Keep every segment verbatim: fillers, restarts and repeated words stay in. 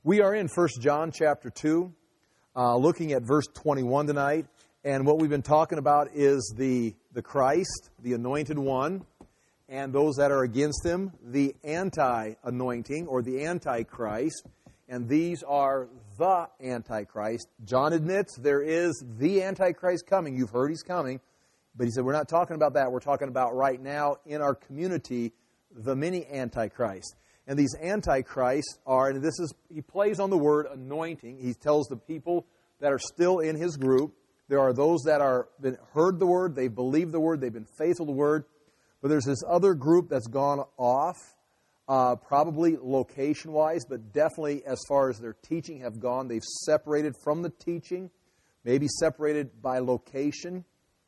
We are in First John chapter two, uh, looking at verse twenty-one tonight. And what we've been talking about is the, the Christ, the Anointed One, and those that are against Him, the anti-anointing or the Antichrist. And these are the Antichrist. John admits there is the Antichrist coming. You've heard he's coming. But he said, we're not talking about that. We're talking about right now in our community, the many Antichrists. And these Antichrists are, and this is, he plays on the word anointing. He tells the people that are still in his group, there are those that are been heard the word, they've believed the word, they've been faithful to the word. But there's this other group that's gone off, uh, probably location-wise, but definitely as far as their teaching have gone. They've separated from the teaching, maybe separated by location.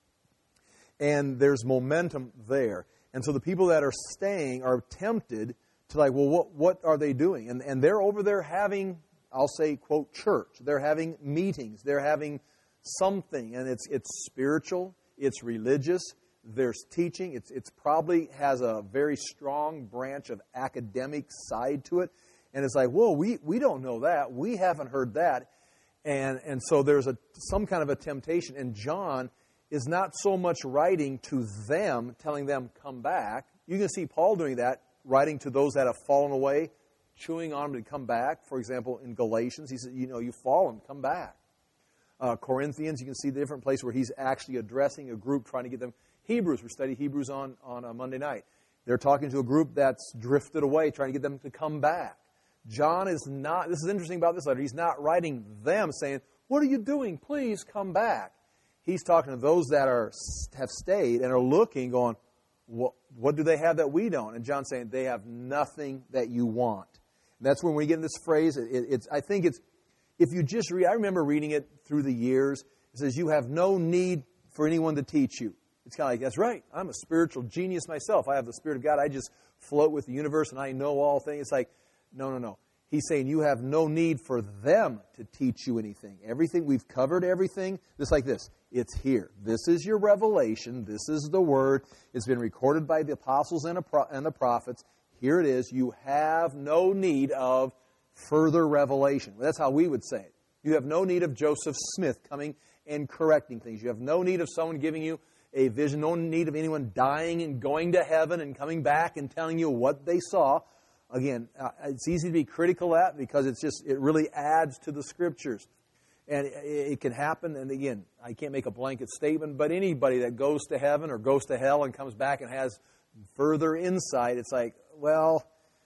And there's momentum there. And so the people that are staying are tempted to like, well, what, what are they doing? And, and they're over there having, I'll say, quote, church. They're having meetings. They're having something. And it's it's spiritual. It's religious. There's teaching. It's it's probably has a very strong branch of academic side to it. And it's like, whoa, we, we don't know that. We haven't heard that. And, and so there's a some kind of a temptation. And John is not so much writing to them, telling them, come back. You can see Paul doing that, writing to those that have fallen away, chewing on them to come back. For example, in Galatians, he said, you know, you've fallen, come back. Uh, Corinthians, you can see the different place where he's actually addressing a group, trying to get them. Hebrews, we study Hebrews on, on a Monday night. They're talking to a group that's drifted away, trying to get them to come back. John is not, this is interesting about this letter, he's not writing them saying, what are you doing? Please come back. He's talking to those that are have stayed and are looking, going, what, what do they have that we don't? And John's saying, they have nothing that you want. And that's when we get in this phrase. It, it's I think it's, if you just read, I remember reading it through the years. It says, you have no need for anyone to teach you. It's kind of like, that's right. I'm a spiritual genius myself. I have the Spirit of God. I just float with the universe and I know all things. It's like, no, no, no. He's saying you have no need for them to teach you anything. Everything, we've covered everything. Just like this. It's here. This is your revelation. This is the Word. It's been recorded by the apostles and the prophets. Here it is. You have no need of further revelation. That's how we would say it. You have no need of Joseph Smith coming and correcting things. You have no need of someone giving you a vision. No need of anyone dying and going to heaven and coming back and telling you what they saw. Again, uh, it's easy to be critical at because it's just, it really adds to the Scriptures. And it, it can happen, and again, I can't make a blanket statement, but anybody that goes to heaven or goes to hell and comes back and has further insight, it's like, well,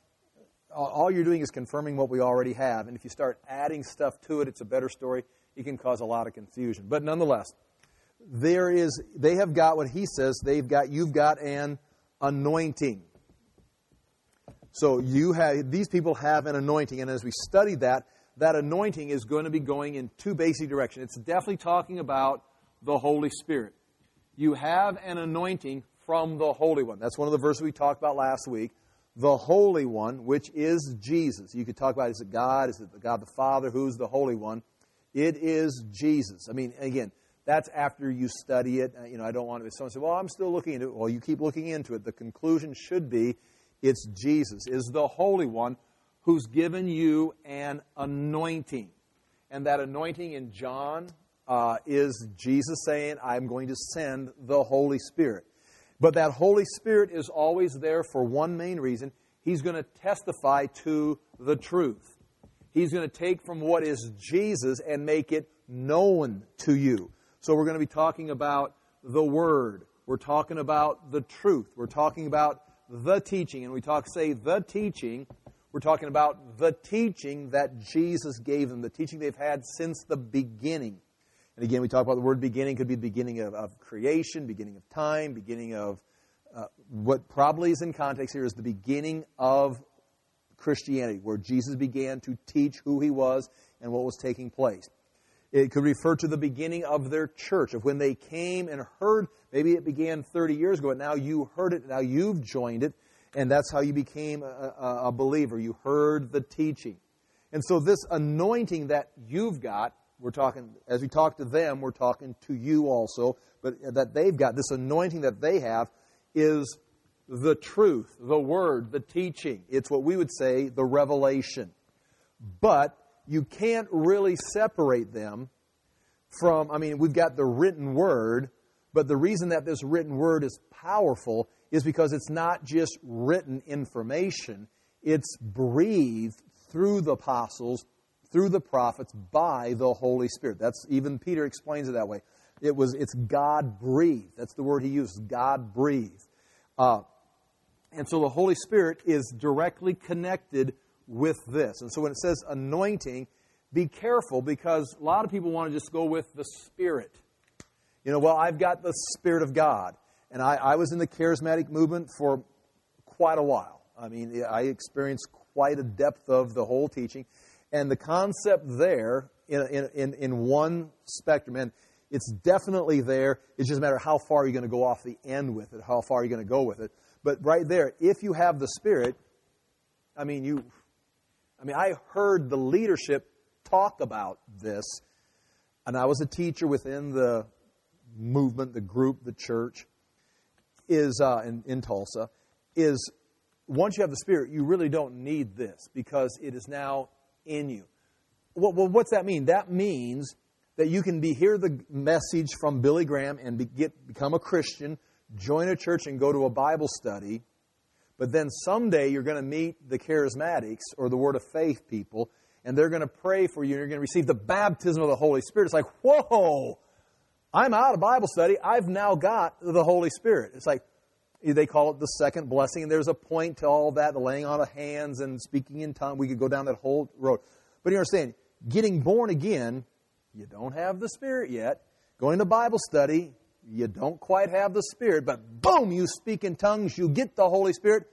all you're doing is confirming what we already have. And if you start adding stuff to it, it's a better story. It can cause a lot of confusion. But nonetheless, there is, they have got what he says, they've got, you've got an anointing. So you have, these people have an anointing, and as we study that, that anointing is going to be going in two basic directions. It's definitely talking about the Holy Spirit. You have an anointing from the Holy One. That's one of the verses we talked about last week. The Holy One, which is Jesus. You could talk about, is it God? Is it God the Father? Who's the Holy One? It is Jesus. I mean, again, that's after you study it. You know, I don't want to, if someone says, well, I'm still looking into it. Well, you keep looking into it. The conclusion should be, it's Jesus, is the Holy One who's given you an anointing. And that anointing in John uh, is Jesus saying, I'm going to send the Holy Spirit. But that Holy Spirit is always there for one main reason. He's going to testify to the truth. He's going to take from what is Jesus and make it known to you. So we're going to be talking about the Word. We're talking about the truth. We're talking about the teaching. And we talk, say, the teaching. We're talking about the teaching that Jesus gave them, the teaching they've had since the beginning. And again, we talk about the word beginning. Could be the beginning of, of creation, beginning of time, beginning of uh, what probably is in context here is the beginning of Christianity, where Jesus began to teach who He was and what was taking place. It could refer to the beginning of their church, of when they came and heard. Maybe it began thirty years ago, and now you heard it, now you've joined it, and that's how you became a, a, a believer. You heard the teaching. And so this anointing that you've got, we're talking, as we talk to them, we're talking to you also, but that they've got, this anointing that they have is the truth, the Word, the teaching. It's what we would say, the revelation. But you can't really separate them from, I mean, we've got the written word, but the reason that this written word is powerful is because it's not just written information. It's breathed through the apostles, through the prophets, by the Holy Spirit. That's, even Peter explains it that way. It was, it's God-breathed. That's the word he uses, God-breathed. Uh, and so the Holy Spirit is directly connected with this. And so when it says anointing, be careful, because a lot of people want to just go with the Spirit. You know, well, I've got the Spirit of God. And I, I was in the charismatic movement for quite a while. I mean, I experienced quite a depth of the whole teaching. And the concept there, in, in, in one spectrum, and it's definitely there. It's just a matter of how far you're going to go off the end with it, how far you're going to go with it. But right there, if you have the Spirit, I mean, you, I mean, I heard the leadership talk about this, and I was a teacher within the movement, the group, the church, is uh, in, in Tulsa, is once you have the Spirit, you really don't need this because it is now in you. Well, well what's that mean? That means that you can be hear the message from Billy Graham and be, get, become a Christian, join a church and go to a Bible study, but then someday you're going to meet the charismatics or the Word of Faith people, and they're going to pray for you, and you're going to receive the baptism of the Holy Spirit. It's like, whoa, I'm out of Bible study. I've now got the Holy Spirit. It's like, they call it the second blessing, and there's a point to all that, the laying on of hands and speaking in tongues. We could go down that whole road. But you understand, getting born again, you don't have the Spirit yet. Going to Bible study, you don't quite have the Spirit, but boom, you speak in tongues, you get the Holy Spirit.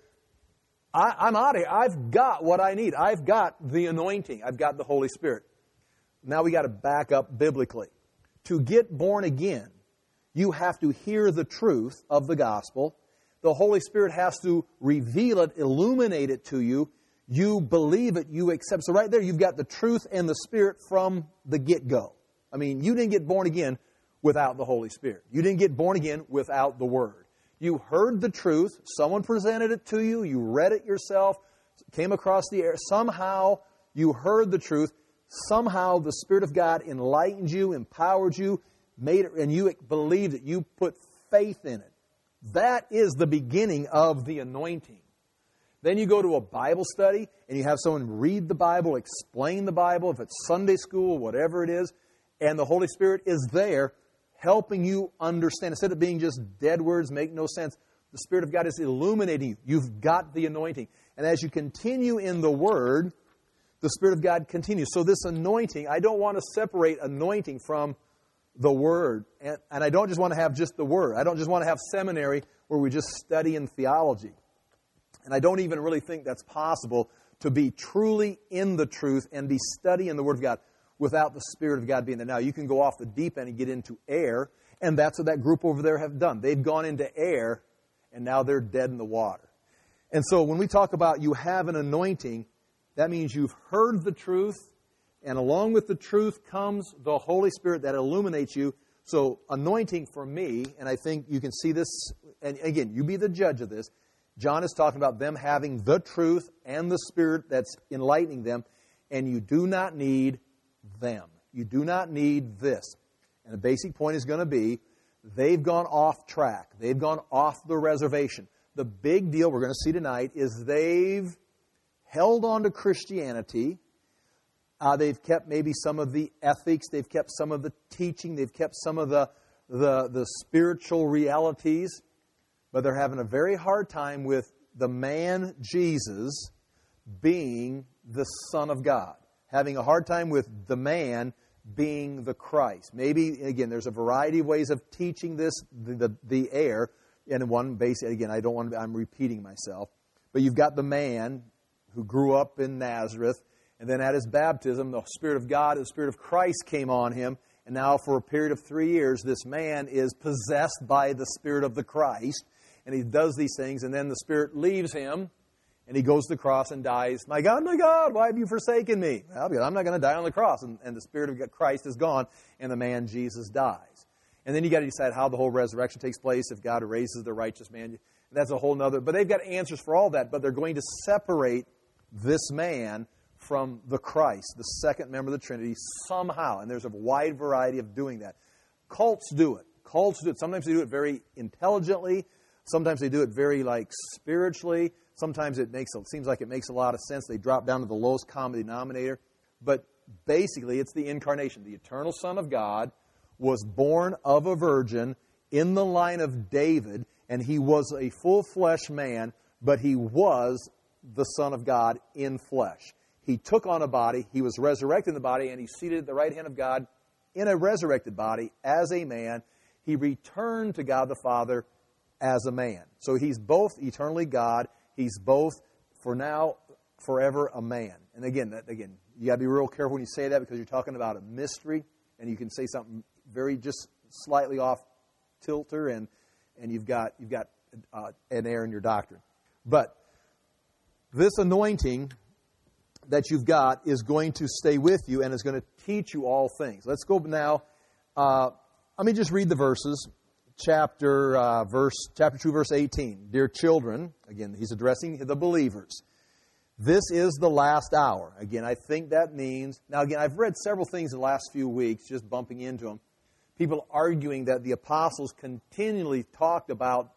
I, I'm out of here. I've got what I need. I've got the anointing. I've got the Holy Spirit. Now we got to back up biblically. To get born again, you have to hear the truth of the gospel. The Holy Spirit has to reveal it, illuminate it to you. You believe it, you accept. So right there, you've got the truth and the Spirit from the get-go. I mean, you didn't get born again without the Holy Spirit. You didn't get born again without the Word. You heard the truth. Someone presented it to you. You read it yourself. Came across the air. Somehow you heard the truth. Somehow the Spirit of God enlightened you, empowered you, made it, and you believed it. You put faith in it. That is the beginning of the anointing. Then you go to a Bible study and you have someone read the Bible, explain the Bible, if it's Sunday school, whatever it is, and the Holy Spirit is there helping you understand. Instead of being just dead words, make no sense, the Spirit of God is illuminating you. You've got the anointing. And as you continue in the Word, the Spirit of God continues. So this anointing, I don't want to separate anointing from the Word. And, and I don't just want to have just the Word. I don't just want to have seminary where we just study in theology. And I don't even really think that's possible to be truly in the truth and be studying the Word of God without the Spirit of God being there. Now, you can go off the deep end and get into air, and that's what that group over there have done. They've gone into air, and now they're dead in the water. And so when we talk about you have an anointing, that means you've heard the truth, and along with the truth comes the Holy Spirit that illuminates you. So anointing for me, and I think you can see this, and again, you be the judge of this, John is talking about them having the truth and the Spirit that's enlightening them, and you do not need them. You do not need this. And the basic point is going to be, they've gone off track. They've gone off the reservation. The big deal we're going to see tonight is they've held on to Christianity. Uh, they've kept maybe some of the ethics. They've kept some of the teaching. They've kept some of the, the, the spiritual realities. But they're having a very hard time with the man Jesus being the Son of God. Having a hard time with the man being the Christ. Maybe, again, there's a variety of ways of teaching this, the, the, the air. And one basic, again, I don't want to, I'm repeating myself. But you've got the man who grew up in Nazareth. And then at his baptism, the Spirit of God and the Spirit of Christ came on him. And now for a period of three years, this man is possessed by the Spirit of the Christ. And he does these things, and then the Spirit leaves him, and he goes to the cross and dies. My God, my God, why have you forsaken me? Well, because I'm not going to die on the cross. And, and the Spirit of Christ is gone, and the man Jesus dies. And then you got to decide how the whole resurrection takes place, if God raises the righteous man. That's a whole nother. But they've got answers for all that, but they're going to separate this man from the Christ, the second member of the Trinity, somehow. And there's a wide variety of doing that. Cults do it. Cults do it. Sometimes they do it very intelligently. Sometimes they do it very, like, spiritually. Sometimes it makes it seems like it makes a lot of sense. They drop down to the lowest common denominator. But basically, it's the incarnation. The eternal Son of God was born of a virgin in the line of David, and he was a full-flesh man, but he was the Son of God in flesh. He took on a body, he was resurrected in the body, and he's seated at the right hand of God in a resurrected body as a man. He returned to God the Father as a man. So he's both eternally God, he's both, for now, forever a man. And again, that, again, you got to be real careful when you say that, because you're talking about a mystery, and you can say something very just slightly off tilter, and and you've got you've got uh, an error in your doctrine. But this anointing that you've got is going to stay with you and is going to teach you all things. Let's go now. Uh, let me just read the verses. Chapter uh, verse chapter two, verse eighteen. Dear children, again, he's addressing the believers. This is the last hour. Again, I think that means, now again, I've read several things in the last few weeks, just bumping into them. People arguing that the apostles continually talked about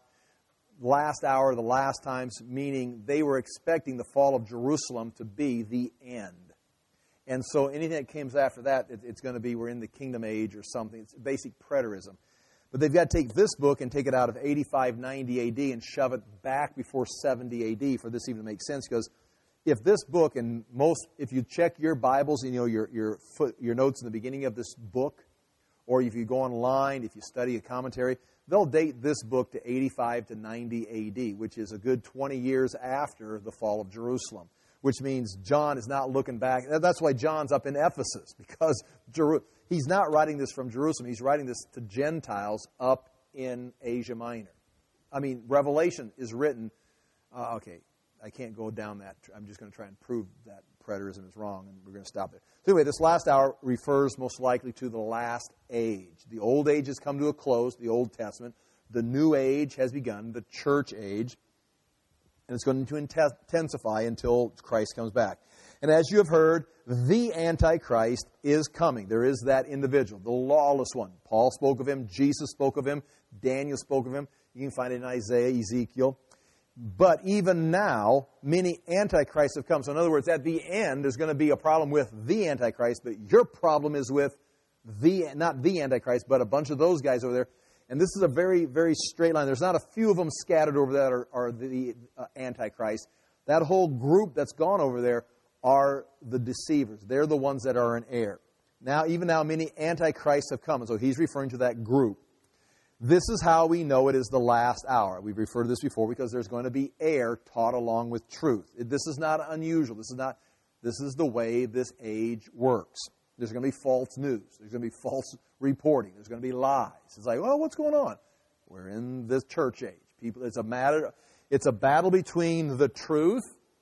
last hour, the last times, meaning they were expecting the fall of Jerusalem to be the end. And so anything that comes after that, it, it's going to be we're in the kingdom age or something. It's basic preterism. But they've got to take this book and take it out of eighty-five, ninety A D and shove it back before seventy A D for this even to make sense. Because if this book, and most, if you check your Bibles, you know, your your foot, your notes in the beginning of this book, or if you go online, if you study a commentary, they'll date this book to eighty-five to ninety A D, which is a good twenty years after the fall of Jerusalem, which means John is not looking back. That's why John's up in Ephesus, because Jeru- he's not writing this from Jerusalem. He's writing this to Gentiles up in Asia Minor. I mean, Revelation is written, uh, okay, I can't go down that. I'm just going to try and prove that preterism is wrong, and we're going to stop there. So anyway, this last hour refers most likely to the last age. The old age has come to a close, the Old Testament. The new age has begun, the church age. And it's going to intensify until Christ comes back. And as you have heard, the Antichrist is coming. There is that individual, the lawless one. Paul spoke of him. Jesus spoke of him. Daniel spoke of him. You can find it in Isaiah, Ezekiel. But even now, many antichrists have come. So in other words, at the end, there's going to be a problem with the Antichrist, but your problem is with the, not the Antichrist, but a bunch of those guys over there. And this is a very, very straight line. There's not a few of them scattered over that are, are the uh, Antichrist. That whole group that's gone over there are the deceivers. They're the ones that are in error. Now, even now, many Antichrists have come. And so he's referring to that group. This is how we know it is the last hour. We've referred to this before because there's going to be error taught along with truth. This is not unusual. This is not. This is the way this age works. There's going to be false news. There's going to be false reporting. There's going to be lies. It's like, well, what's going on? We're in the church age. People, it's a matter. It's a battle between the truth,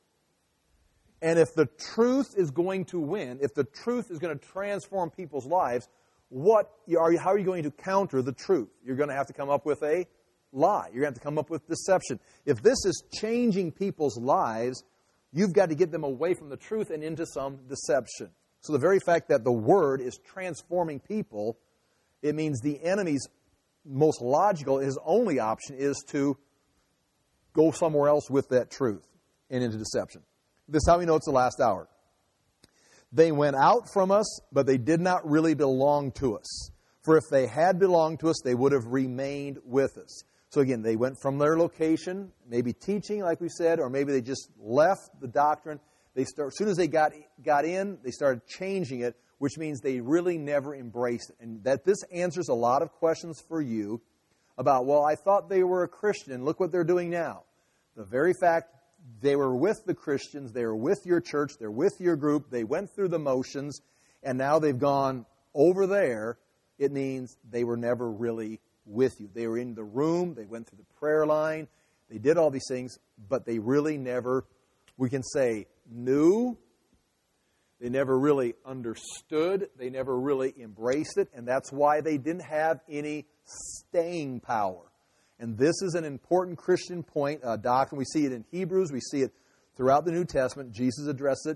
and if the truth is going to win, if the truth is going to transform people's lives, what are you, how are you going to counter the truth? You're going to have to come up with a lie. You're going to have to come up with deception. If this is changing people's lives, you've got to get them away from the truth and into some deception. So the very fact that the Word is transforming people, it means the enemy's most logical, his only option is to go somewhere else with that truth and into deception. This is how we know it's the last hour. They went out from us, but they did not really belong to us. For if they had belonged to us, they would have remained with us. So again, they went from their location, maybe teaching, like we said, or maybe they just left the doctrine. They start, as soon as they got got in, they started changing it, which means they really never embraced it. And that this answers a lot of questions for you about, well, I thought they were a Christian. Look what they're doing now. The very fact they were with the Christians, they were with your church, they're with your group, they went through the motions, and now they've gone over there, it means they were never really with you. They were in the room, they went through the prayer line, they did all these things, but they really never, we can say, knew, they never really understood, they never really embraced it, and that's why they didn't have any staying power. And this is an important Christian point, uh, doctrine. We see it in Hebrews. We see it throughout the New Testament. Jesus addressed it.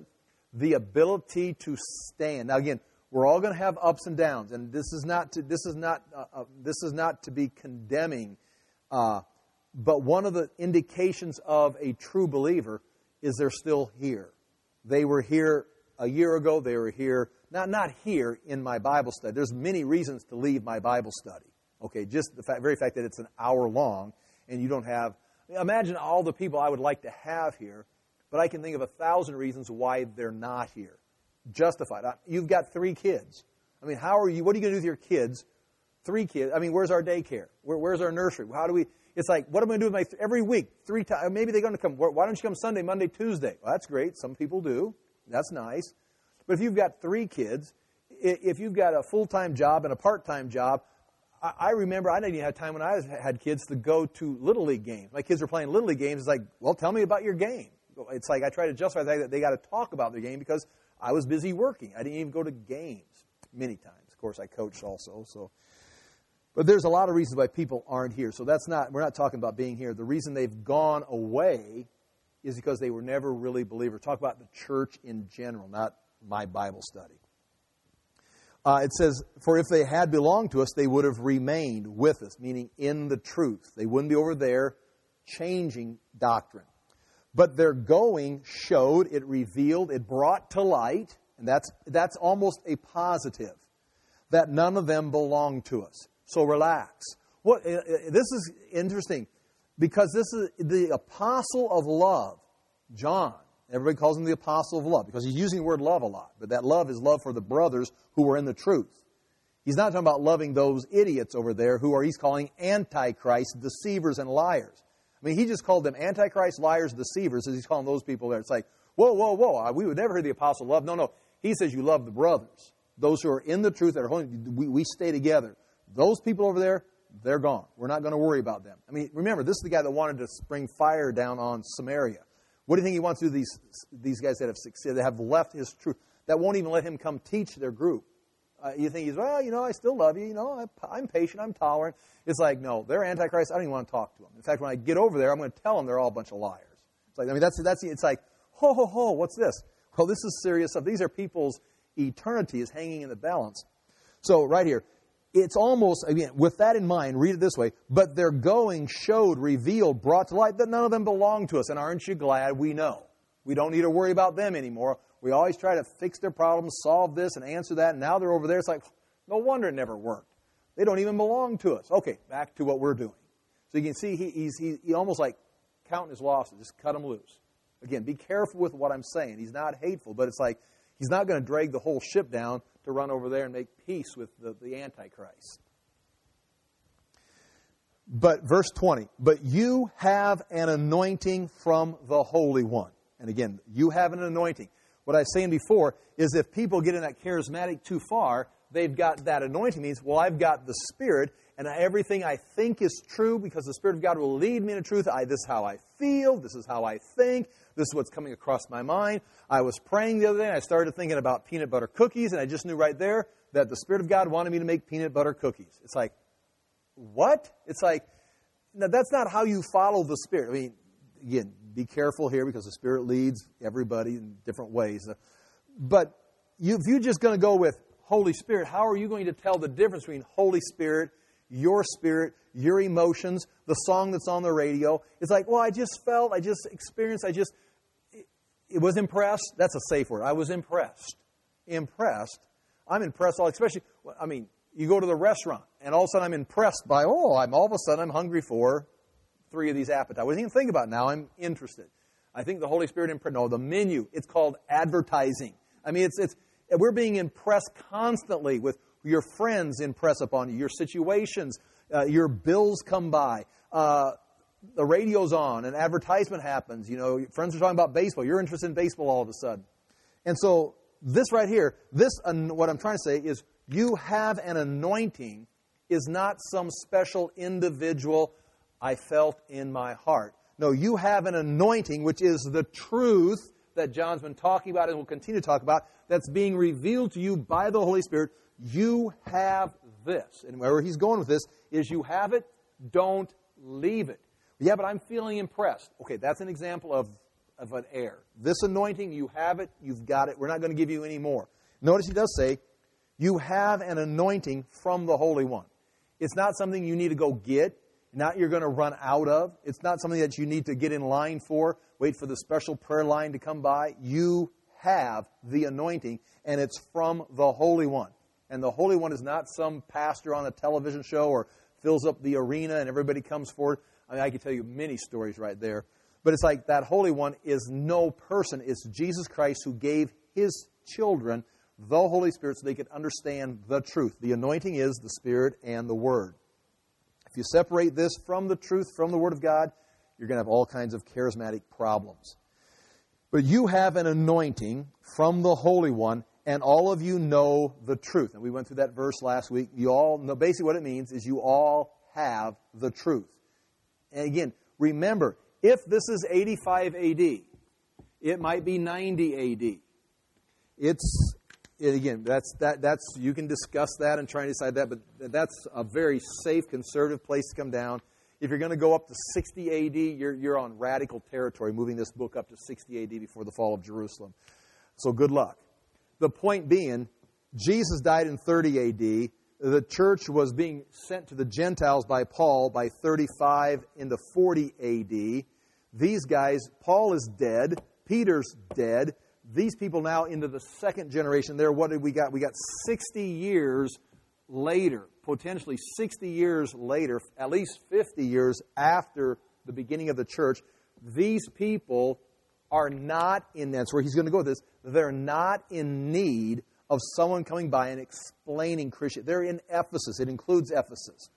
the ability to stand. Now again, we're all going to have ups and downs, and this is not to, this is not uh, uh, this is not to be condemning. Uh, but one of the indications of a true believer is they're still here. They were here a year ago. They were here not not here in my Bible study. There's many reasons to leave my Bible study. Okay, just the fact, very fact that it's an hour long, and you don't have. Imagine all the people I would like to have here, but I can think of a thousand reasons why they're not here. Justified. You've got three kids. I mean, how are you? What are you going to do with your kids? Three kids. I mean, where's our daycare? Where, where's our nursery? How do we? It's like, what am I going to do with my every week? Three times. Maybe they're going to come. Why don't you come Sunday, Monday, Tuesday? Well, that's great. Some people do. That's nice. But if you've got three kids, if you've got a full-time job and a part-time job, I remember I didn't even have time when I had kids to go to Little League games. My kids were playing Little League games. It's like, well, tell me about your game. It's like I try to justify the fact that they got to talk about their game because I was busy working. I didn't even go to games many times. Of course, I coached also. So, but there's a lot of reasons why people aren't here. So that's not. We're not talking about being here. The reason they've gone away is because they were never really believers. Talk about the church in general, not my Bible study. Uh, it says, for if they had belonged to us, they would have remained with us, meaning in the truth. They wouldn't be over there changing doctrine. But their going showed, it revealed, it brought to light, and that's that's almost a positive, that none of them belonged to us. So relax. What, uh, this is interesting, because this is the apostle of love, John. Everybody calls him the apostle of love because he's using the word love a lot. But that love is love for the brothers who are in the truth. He's not talking about loving those idiots over there who are, he's calling antichrist, deceivers, and liars. I mean, he just called them antichrist, liars, deceivers, as he's calling those people there. It's like, whoa, whoa, whoa, we would never hear the apostle of love. No, no. He says you love the brothers. Those who are in the truth, that are holy, we, we stay together. Those people over there, they're gone. We're not going to worry about them. I mean, remember, this is the guy that wanted to bring fire down on Samaria. What do you think he wants to do to these, these guys that have succeeded, that have left his truth, that won't even let him come teach their group? Uh, you think he's, well, you know, I still love you. You know, I, I'm patient. I'm tolerant. It's like, no, they're antichrist. I don't even want to talk to them. In fact, when I get over there, I'm going to tell them they're all a bunch of liars. It's like, I mean, that's, that's, it's like, ho, ho, ho, what's this? Well, this is serious stuff. These are people's eternity is hanging in the balance. So right here, it's almost, again, with that in mind, read it this way, but their going showed, revealed, brought to light that none of them belong to us. And aren't you glad we know? We don't need to worry about them anymore. We always try to fix their problems, solve this, and answer that. And now they're over there. It's like, no wonder it never worked. They don't even belong to us. Okay, back to what we're doing. So you can see he, he's he, he almost like counting his losses. Just cut them loose. Again, be careful with what I'm saying. He's not hateful, but it's like he's not going to drag the whole ship down to run over there and make peace with the, the Antichrist. But verse twenty, but you have an anointing from the Holy One. And again, you have an anointing. What I was saying before is if people get in that charismatic too far, they've got that anointing means, well, I've got the Spirit, and everything I think is true because the Spirit of God will lead me into truth. I, this is how I feel. This is how I think. This is what's coming across my mind. I was praying the other day, and I started thinking about peanut butter cookies, and I just knew right there that the Spirit of God wanted me to make peanut butter cookies. It's like, what? It's like, now that's not how you follow the Spirit. I mean, again, be careful here because the Spirit leads everybody in different ways. But you, if you're just going to go with Holy Spirit, how are you going to tell the difference between Holy Spirit, your spirit, your emotions, the song that's on the radio? It's like, well, I just felt, I just experienced, I just, it, it was impressed. That's a safe word. I was impressed. Impressed. I'm impressed, all, especially, I mean, you go to the restaurant, and all of a sudden I'm impressed by, oh, I'm all of a sudden I'm hungry for three of these appetizers. I wasn't even thinking about it. Now I'm interested. I think the Holy Spirit, imp- no, the menu, it's called advertising. I mean, it's it's we're being impressed constantly with your friends impress upon you, your situations, uh, your bills come by, uh, the radio's on, an advertisement happens. You know, friends are talking about baseball. You're interested in baseball all of a sudden. And so this right here, this uh, what I'm trying to say is you have an anointing is not some special individual I felt in my heart. No, you have an anointing, which is the truth that John's been talking about and will continue to talk about, that's being revealed to you by the Holy Spirit. You have this. And where he's going with this is you have it, don't leave it. Yeah, but I'm feeling impressed. Okay, that's an example of of an heir. This anointing, you have it, you've got it. We're not going to give you any more. Notice he does say, you have an anointing from the Holy One. It's not something you need to go get, not you're going to run out of. It's not something that you need to get in line for, wait for the special prayer line to come by. You have the anointing, and it's from the Holy One. And the Holy One is not some pastor on a television show or fills up the arena and everybody comes forward. I mean, I could tell you many stories right there. But it's like that Holy One is no person. It's Jesus Christ who gave His children the Holy Spirit so they could understand the truth. The anointing is the Spirit and the Word. If you separate this from the truth, from the Word of God, you're going to have all kinds of charismatic problems. But you have an anointing from the Holy One, and all of you know the truth. And we went through that verse last week. You all know, basically what it means is you all have the truth. And again, remember, if this is eighty-five A D, it might be ninety A D. It's, again, that's that that's you can discuss that and try and decide that, but that's a very safe, conservative place to come down. If you're going to go up to sixty A D, you're you're on radical territory, moving this book up to sixty A D before the fall of Jerusalem. So good luck. The point being, Jesus died in thirty A D. The church was being sent to the Gentiles by Paul by thirty-five into forty A D. These guys, Paul is dead. Peter's dead. These people now into the second generation. There, what did we got? We got sixty years later, potentially sixty years later, at least fifty years after the beginning of the church. These people are not in, that's where he's going to go with this, they're not in need of someone coming by and explaining Christianity. They're in Ephesus. It includes Ephesus.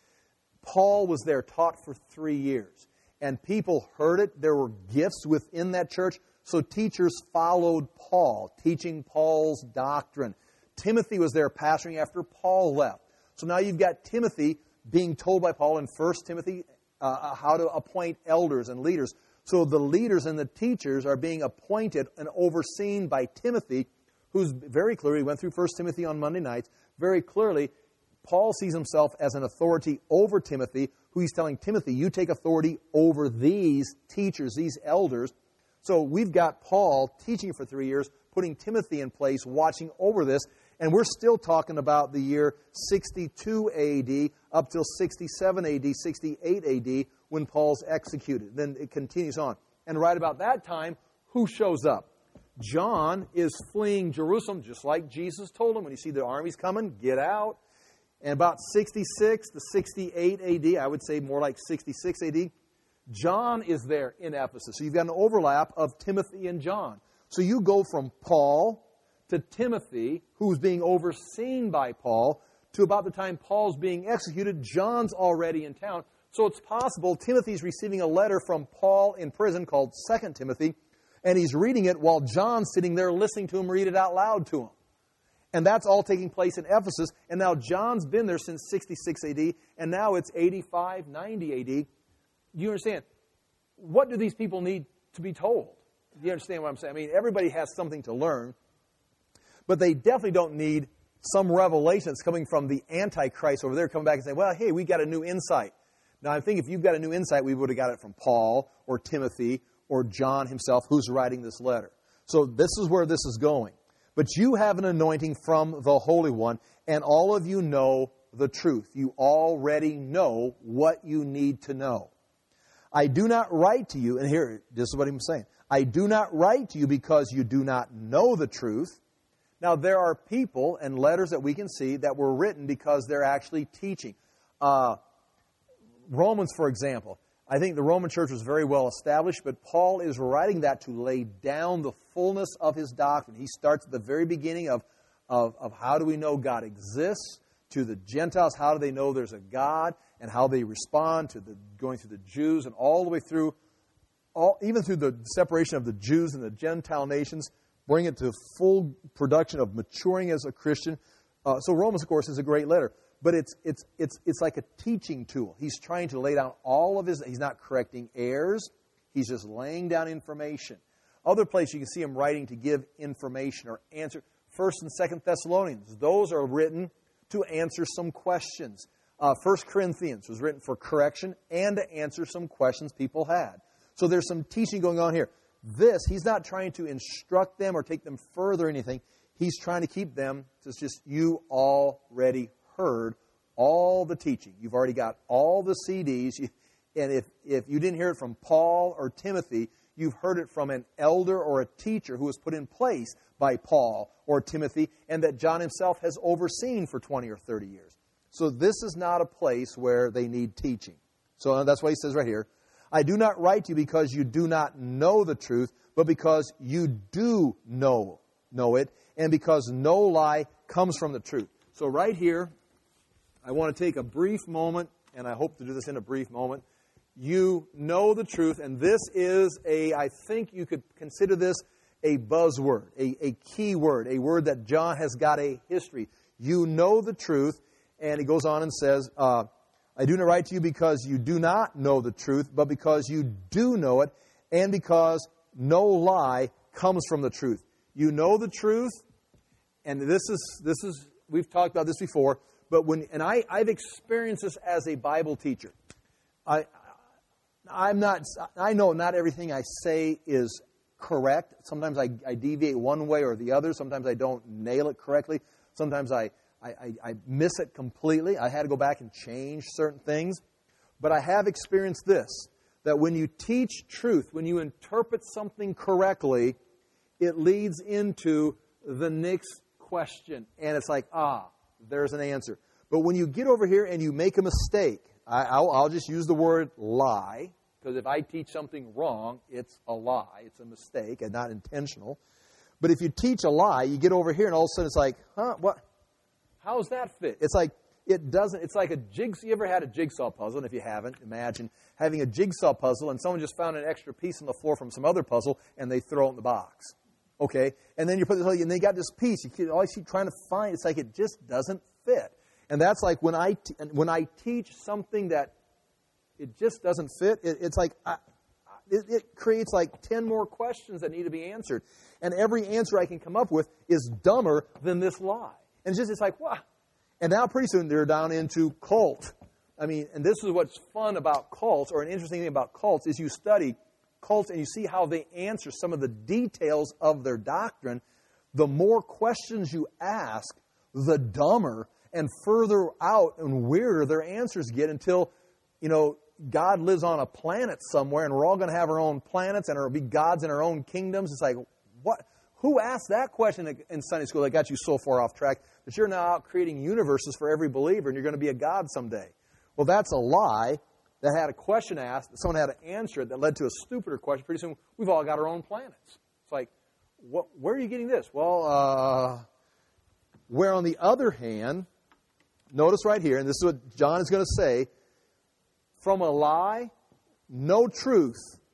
Paul was there, taught for three years. And people heard it. There were gifts within that church. So teachers followed Paul, teaching Paul's doctrine. Timothy was there pastoring after Paul left. So now you've got Timothy being told by Paul in First Timothy uh, how to appoint elders and leaders. So the leaders and the teachers are being appointed and overseen by Timothy, who's very clearly, went through First Timothy on Monday nights, very clearly, Paul sees himself as an authority over Timothy, who he's telling Timothy, you take authority over these teachers, these elders. So we've got Paul teaching for three years, putting Timothy in place, watching over this, and we're still talking about the year sixty-two A D up till sixty-seven A D, sixty-eight A D, when Paul's executed. Then it continues on. And right about that time, who shows up? John is fleeing Jerusalem, just like Jesus told him. When you see the armies coming, get out. And about sixty-six to sixty-eight A D, I would say more like sixty-six A D, John is there in Ephesus. So you've got an overlap of Timothy and John. So you go from Paul to Timothy, who's being overseen by Paul, to about the time Paul's being executed, John's already in town. So it's possible Timothy's receiving a letter from Paul in prison called Second Timothy, and he's reading it while John's sitting there listening to him read it out loud to him. And that's all taking place in Ephesus. And now John's been there since sixty-six A D, and now it's eighty-five, ninety A D. Do you understand? What do these people need to be told? Do you understand what I'm saying? I mean, everybody has something to learn, but they definitely don't need some revelation that's coming from the Antichrist over there coming back and saying, well, hey, we got a new insight. Now, I think if you've got a new insight, we would have got it from Paul or Timothy or John himself, who's writing this letter. So this is where this is going. But you have an anointing from the Holy One, and all of you know the truth. You already know what you need to know. I do not write to you, and here, this is what I'm saying. I do not write to you because you do not know the truth. Now, there are people and letters that we can see that were written because they're actually teaching. Uh, Romans, for example. I think the Roman church was very well established, but Paul is writing that to lay down the fullness of his doctrine. He starts at the very beginning of, of, of how do we know God exists, to the Gentiles, how do they know there's a God, and how they respond to the going through the Jews, and all the way through, all, even through the separation of the Jews and the Gentile nations, bring it to full production of maturing as a Christian. Uh, so Romans, of course, is a great letter. But it's it's it's it's like a teaching tool. He's trying to lay down all of his, he's not correcting errors. He's just laying down information. Other places you can see him writing to give information or answer. First and Second Thessalonians, those are written to answer some questions. Uh, First Corinthians was written for correction and to answer some questions people had. So there's some teaching going on here. This, he's not trying to instruct them or take them further or anything. He's trying to keep them to just, you already heard all the teaching. You've already got all the C Ds. And if, if you didn't hear it from Paul or Timothy, you've heard it from an elder or a teacher who was put in place by Paul or Timothy and that John himself has overseen for twenty or thirty years. So this is not a place where they need teaching. So that's why he says right here, I do not write to you because you do not know the truth, but because you do know, know it, and because no lie comes from the truth. So right here, I want to take a brief moment, and I hope to do this in a brief moment. You know the truth, and this is a, I think you could consider this a buzzword, a, a key word, a word that John has got a history. You know the truth, and he goes on and says, uh, I do not write to you because you do not know the truth, but because you do know it, and because no lie comes from the truth. You know the truth, and this is, this is we've talked about this before, but when, and I, I've experienced this as a Bible teacher. I, I'm not, I know not everything I say is correct. Sometimes I, I deviate one way or the other. Sometimes I don't nail it correctly. Sometimes I, I, I, I miss it completely. I had to go back and change certain things. But I have experienced this, that when you teach truth, when you interpret something correctly, it leads into the next question. And it's like, ah, there's an answer. But when you get over here and you make a mistake, I, I'll, I'll just use the word lie, because if I teach something wrong, it's a lie. It's a mistake and not intentional. But if you teach a lie, you get over here and all of a sudden it's like, huh, what? How's that fit? It's like, it doesn't, it's like a jigsaw. You ever had a jigsaw puzzle? And if you haven't, imagine having a jigsaw puzzle and someone just found an extra piece on the floor from some other puzzle and they throw it in the box. Okay? And then you put this, and they got this piece. You keep, always keep trying to find, it's like it just doesn't fit. And that's like when I, t- when I teach something that it just doesn't fit, it, it's like, I, it, it creates like ten more questions that need to be answered. And every answer I can come up with is dumber than this lie. And it's just, it's like, wow. And now pretty soon they're down into cult. I mean, and this is what's fun about cults, or an interesting thing about cults, is you study cults and you see how they answer some of the details of their doctrine. The more questions you ask, the dumber and further out and weirder their answers get until, you know, God lives on a planet somewhere and we're all going to have our own planets and there'll be gods in our own kingdoms. It's like, what? Who asked that question in Sunday school that got you so far off track that you're now out creating universes for every believer and you're going to be a god someday? Well, that's a lie that had a question asked, that someone had to answer it, that led to a stupider question. Pretty soon, we've all got our own planets. It's like, what, where are you getting this? Well, uh, where on the other hand, notice right here, and this is what John is going to say, from a lie, no truth.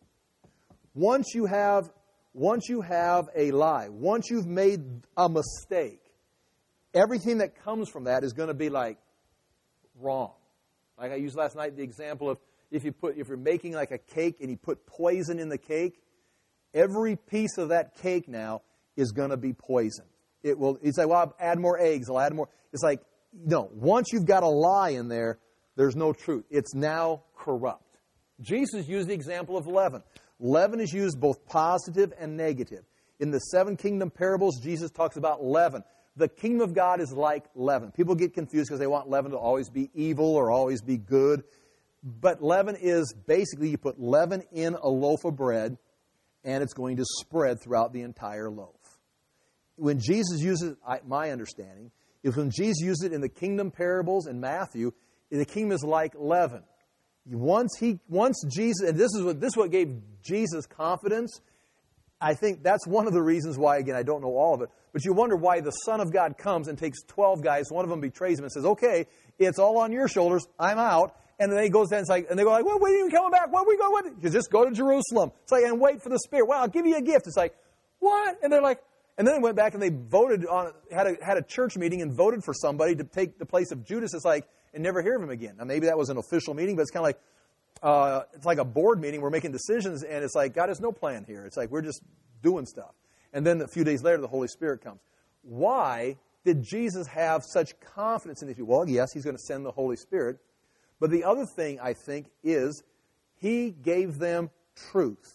Once you have, once you have a lie, once you've made a mistake, everything that comes from that is going to be like wrong. Like I used last night the example of if you put if you're making like a cake and you put poison in the cake, every piece of that cake now is going to be poison. It will. It's like, well, I'll add more eggs. I'll add more. It's like, no. Once you've got a lie in there, there's no truth. It's now corrupt. Jesus used the example of leaven. Leaven is used both positive and negative. In the seven kingdom parables, Jesus talks about leaven. The kingdom of God is like leaven. People get confused because they want leaven to always be evil or always be good. But leaven is basically you put leaven in a loaf of bread and it's going to spread throughout the entire loaf. When Jesus uses it, my understanding, is when Jesus used it in the kingdom parables in Matthew, the kingdom is like leaven. Once he, once Jesus, and this is what this is what gave Jesus confidence. I think that's one of the reasons why, again, I don't know all of it, but you wonder why the Son of God comes and takes twelve guys, one of them betrays him and says, okay, it's all on your shoulders, I'm out. And then he goes down and, it's like, and they go like, well, when are you coming back? When are we going? You just go to Jerusalem. It's like, and wait for the Spirit. Well, I'll give you a gift. It's like, what? And they're like, and then they went back and they voted on, had a, had a church meeting and voted for somebody to take the place of Judas. It's like, and never hear of him again. Now, maybe that was an official meeting, but it's kind of like, uh, it's like a board meeting. We're making decisions, and it's like, God has no plan here. It's like, we're just doing stuff. And then a few days later, the Holy Spirit comes. Why did Jesus have such confidence in these people? Well, yes, he's going to send the Holy Spirit. But the other thing, I think, is he gave them truth.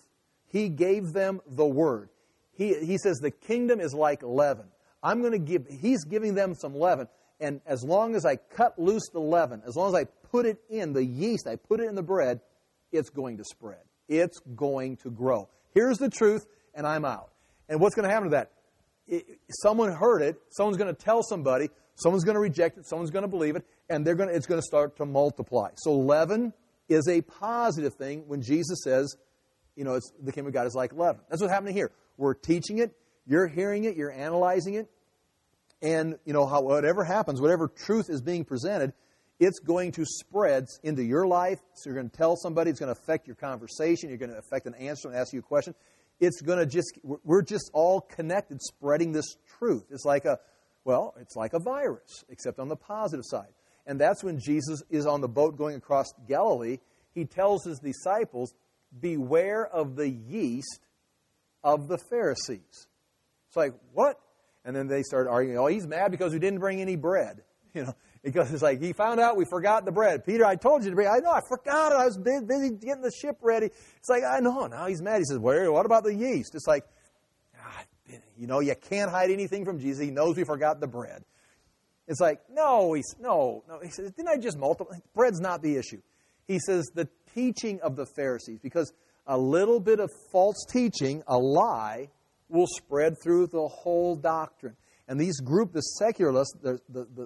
He gave them the Word. He, he says the kingdom is like leaven. I'm going to give, He's giving them some leaven. And as long as I cut loose the leaven, as long as I put it in, the yeast, I put it in the bread, it's going to spread. It's going to grow. Here's the truth, and I'm out. And what's going to happen to that? It, someone heard it. Someone's going to tell somebody. Someone's going to reject it. Someone's going to believe it. And they're going to, it's going to start to multiply. So leaven is a positive thing when Jesus says, you know, it's, the kingdom of God is like leaven. That's what's happening here. We're teaching it. You're hearing it. You're analyzing it. And, you know, how, whatever happens, whatever truth is being presented, it's going to spread into your life. So you're going to tell somebody. It's going to affect your conversation. You're going to affect an answer and ask you a question. It's going to just, we're just all connected spreading this truth. It's like a, well, it's like a virus, except on the positive side. And that's when Jesus is on the boat going across Galilee. He tells his disciples, beware of the yeast of the Pharisees. It's like, what? And then they start arguing, oh, he's mad because we didn't bring any bread. You know, because it's like, he found out we forgot the bread. Peter, I told you to bring, I know, I forgot it. I was busy getting the ship ready. It's like, I know, now he's mad. He says, well, what about the yeast? It's like, ah, you know, you can't hide anything from Jesus. He knows we forgot the bread. It's like, no, he's, no, no. He says, didn't I just multiply? Bread's not the issue. He says the teaching of the Pharisees, because a little bit of false teaching, a lie, will spread through the whole doctrine. And these group, the secularists, the, the, the,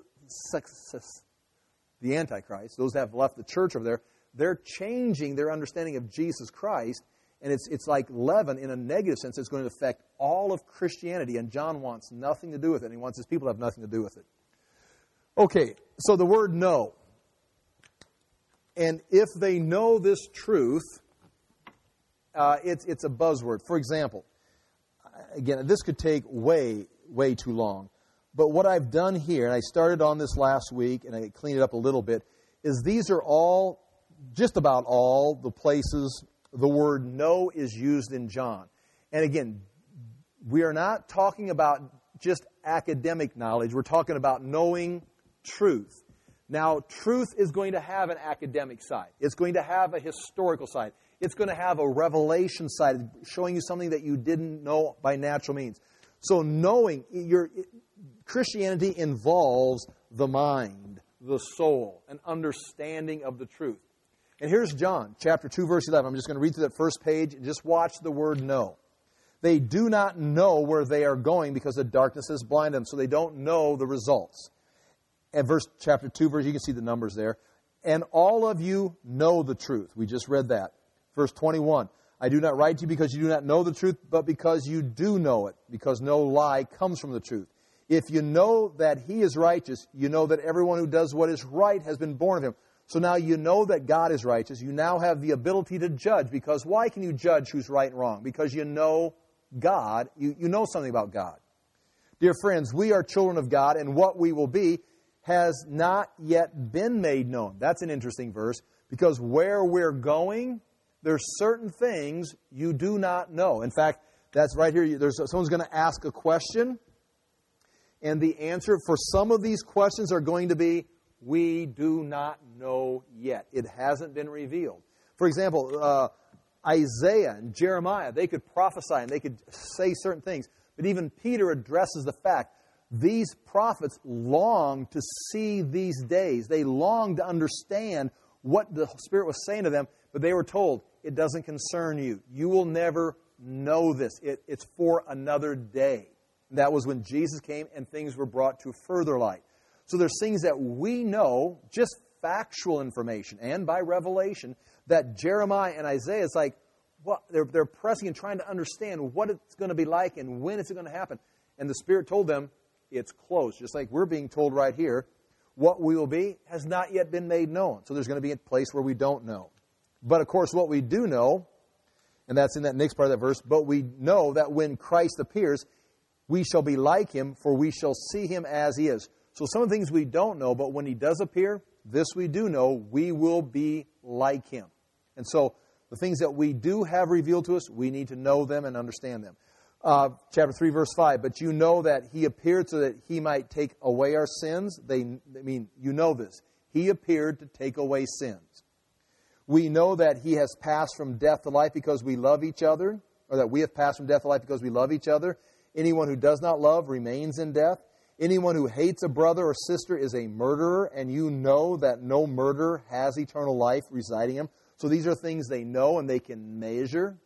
the Antichrist, those that have left the church over there, they're changing their understanding of Jesus Christ, and it's it's like leaven in a negative sense. It's going to affect all of Christianity, and John wants nothing to do with it, and he wants his people to have nothing to do with it. Okay, so the word know. And if they know this truth, uh, it's, it's a buzzword. For example, again, this could take way, way too long. But what I've done here, and I started on this last week, and I cleaned it up a little bit, is these are all, just about all, the places the word know is used in John. And again, we are not talking about just academic knowledge. We're talking about knowing truth. Now, truth is going to have an academic side. It's going to have a historical side. It's going to have a revelation side, showing you something that you didn't know by natural means. So knowing, your Christianity involves the mind, the soul, an understanding of the truth. And here's John, chapter two, verse eleven. I'm just going to read through that first page and just watch the word know. They do not know where they are going because the darkness has blinded them, so they don't know the results. And verse chapter two, verse, you can see the numbers there. And all of you know the truth. We just read that. Verse twenty-one, I do not write to you because you do not know the truth, but because you do know it, because no lie comes from the truth. If you know that He is righteous, you know that everyone who does what is right has been born of Him. So now you know that God is righteous. You now have the ability to judge, because why can you judge who's right and wrong? Because you know God. You, you know something about God. Dear friends, we are children of God, and what we will be has not yet been made known. That's an interesting verse, because where we're going, there's certain things you do not know. In fact, that's right here. There's someone's going to ask a question, and the answer for some of these questions are going to be, we do not know yet. It hasn't been revealed. For example, uh, Isaiah and Jeremiah, they could prophesy and they could say certain things. But even Peter addresses the fact these prophets long to see these days. They long to understand what the Spirit was saying to them, but they were told, it doesn't concern you. You will never know this. It, it's for another day. That was when Jesus came and things were brought to further light. So there's things that we know, just factual information, and by revelation, that Jeremiah and Isaiah, it's like, well, they're, they're pressing and trying to understand what it's going to be like and when it's going to happen. And the Spirit told them, it's close. Just like we're being told right here, what we will be has not yet been made known. So there's going to be a place where we don't know. But of course, what we do know, and that's in that next part of that verse, but we know that when Christ appears, we shall be like Him, for we shall see Him as He is. So some of the things we don't know, but when He does appear, this we do know, we will be like Him. And so the things that we do have revealed to us, we need to know them and understand them. Uh, chapter three, verse five, but you know that He appeared so that He might take away our sins. They, I mean, you know this. He appeared to take away sins. We know that He has passed from death to life because we love each other. or that we have passed from death to life because we love each other. Anyone who does not love remains in death. Anyone who hates a brother or sister is a murderer, and you know that no murderer has eternal life residing in him. So these are things they know and they can measure.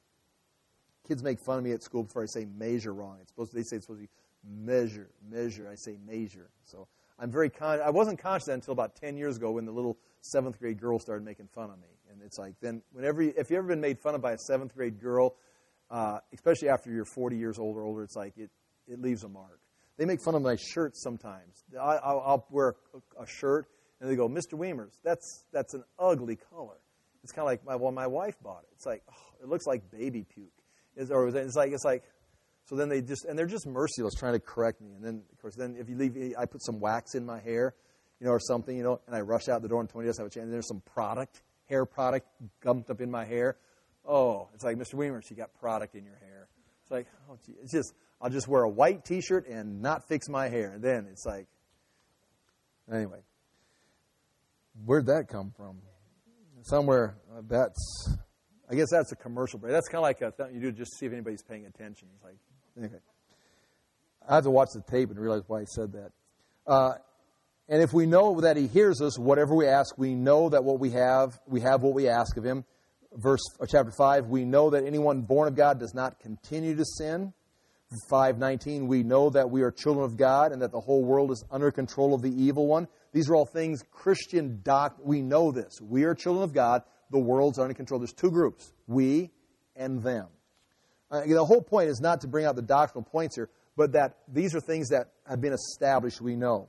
Kids make fun of me at school before I say measure wrong. It's supposed to, they say it's supposed to be measure, measure. I say measure. So I'm very con- I wasn't conscious of that until about ten years ago when the little seventh grade girl started making fun of me. And it's like, then whenever, you, if you've ever been made fun of by a seventh grade girl, uh, especially after you're forty years old or older, it's like it, it leaves a mark. They make fun of my shirts sometimes. I, I'll, I'll wear a, a shirt, and they go, Mister Weimers, that's that's an ugly color. It's kind of like my, well, my wife bought it. It's like, oh, it looks like baby puke. It's, or it's like, it's like, so then they just, and they're just merciless trying to correct me. And then, of course, then if you leave, I put some wax in my hair, you know, or something, you know, and I rush out the door and Tony doesn't have a chance, and there's some product, hair product, gumped up in my hair. Oh, it's like, Mister Weimers, you got product in your hair. It's like, oh, gee, it's just, I'll just wear a white T-shirt and not fix my hair. And then it's like, anyway, where'd that come from? Somewhere uh, that's, I guess that's a commercial break. That's kind of like a thing you do just to see if anybody's paying attention. It's like, anyway, I have to watch the tape and realize why he said that. Uh, and if we know that he hears us, whatever we ask, we know that what we have, we have what we ask of him. Verse or chapter five, we know that anyone born of God does not continue to sin. five nineteen, we know that we are children of God and that the whole world is under control of the evil one. These are all things Christian doc. We know this. We are children of God. The world's under control. There's two groups, we and them. Uh, the whole point is not to bring out the doctrinal points here, but that these are things that have been established, we know.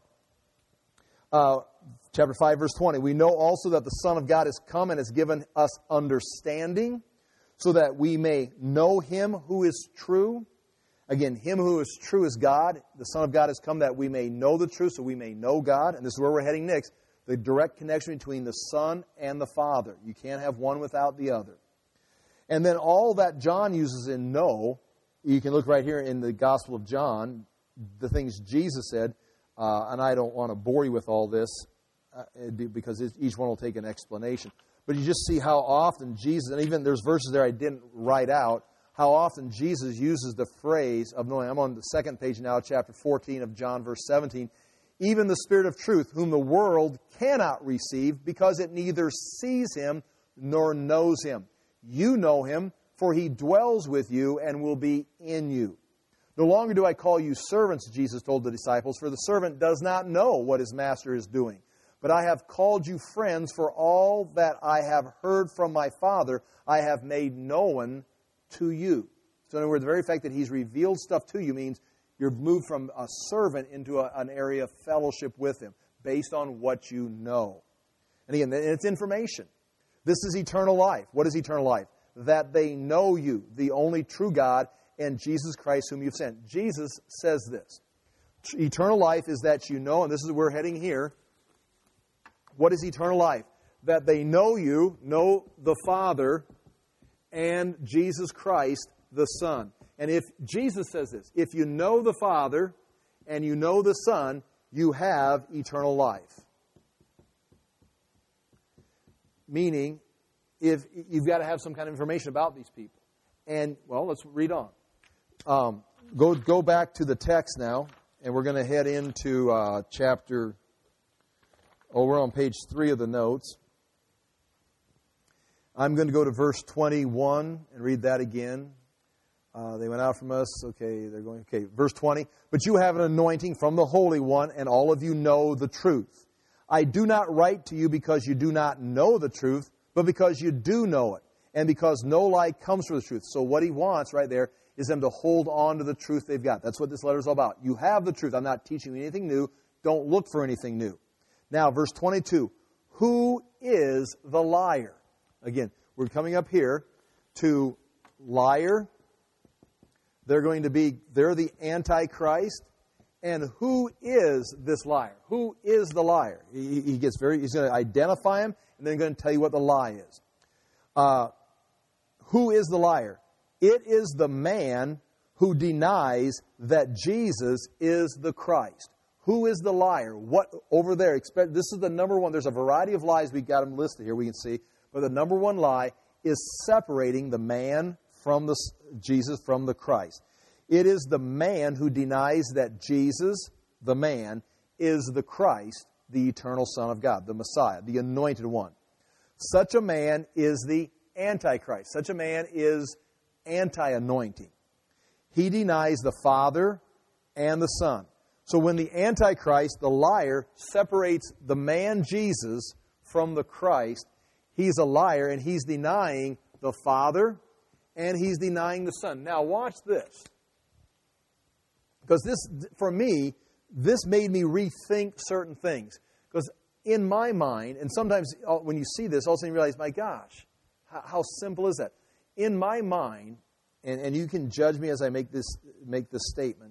Uh, chapter five, verse twenty, we know also that the Son of God has come and has given us understanding so that we may know him who is true. Again, him who is true is God. The Son of God has come that we may know the truth, so we may know God. And this is where we're heading next. The direct connection between the Son and the Father. You can't have one without the other. And then all that John uses in know, you can look right here in the Gospel of John, the things Jesus said, uh, and I don't want to bore you with all this uh, because each one will take an explanation. But you just see how often Jesus, and even there's verses there I didn't write out, how often Jesus uses the phrase of knowing. I'm on the second page now, chapter fourteen of John, verse seventeen. Even the Spirit of truth, whom the world cannot receive, because it neither sees him nor knows him. You know him, for he dwells with you and will be in you. No longer do I call you servants, Jesus told the disciples, for the servant does not know what his master is doing. But I have called you friends, for all that I have heard from my Father, I have made known to you. So in other words, the very fact that he's revealed stuff to you means you're moved from a servant into a, an area of fellowship with him based on what you know. And again, it's information. This is eternal life. What is eternal life? That they know you, the only true God, and Jesus Christ whom you've sent. Jesus says this. Eternal life is that you know, and this is where we're heading here. What is eternal life? That they know you, know the Father, and Jesus Christ, the Son. And if Jesus says this, if you know the Father and you know the Son, you have eternal life. Meaning, if you've got to have some kind of information about these people. And, well, let's read on. Um, go, go back to the text now, and we're going to head into uh, chapter, oh, we're on page three of the notes. I'm going to go to verse twenty-one and read that again. Uh, they went out from us. Okay, they're going. Okay, verse twenty. But you have an anointing from the Holy One, and all of you know the truth. I do not write to you because you do not know the truth, but because you do know it, and because no lie comes from the truth. So what he wants right there is them to hold on to the truth they've got. That's what this letter is all about. You have the truth. I'm not teaching you anything new. Don't look for anything new. Now, verse twenty-two. Who is the liar? Again, we're coming up here to liar. They're going to be, they're the Antichrist. And who is this liar? Who is the liar? He, he gets very, he's going to identify him and then going to tell you what the lie is. Uh, who is the liar? It is the man who denies that Jesus is the Christ. Who is the liar? What over there? Expect, this is the number one. There's a variety of lies. We've got them listed here. We can see. But the number one lie is separating the man from the Jesus, from the Christ. It is the man who denies that Jesus, the man, is the Christ, the eternal Son of God, the Messiah, the anointed one. Such a man is the Antichrist. Such a man is anti-anointing. He denies the Father and the Son. So when the Antichrist, the liar, separates the man Jesus from the Christ, he's a liar and he's denying the Father and he's denying the Son. Now watch this. Because this, for me, this made me rethink certain things. Because in my mind, and sometimes when you see this, all of a sudden you realize, my gosh, how, how simple is that? In my mind, and, and you can judge me as I make this make this statement,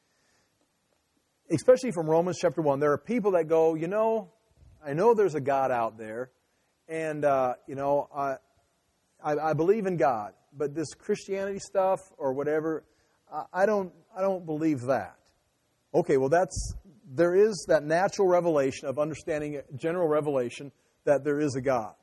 especially from Romans chapter one, there are people that go, you know, I know there's a God out there, and, uh, you know, I, I, I believe in God, but this Christianity stuff or whatever, I, I don't I don't believe that. Okay, well, that's there is that natural revelation of understanding, general revelation, that there is a God.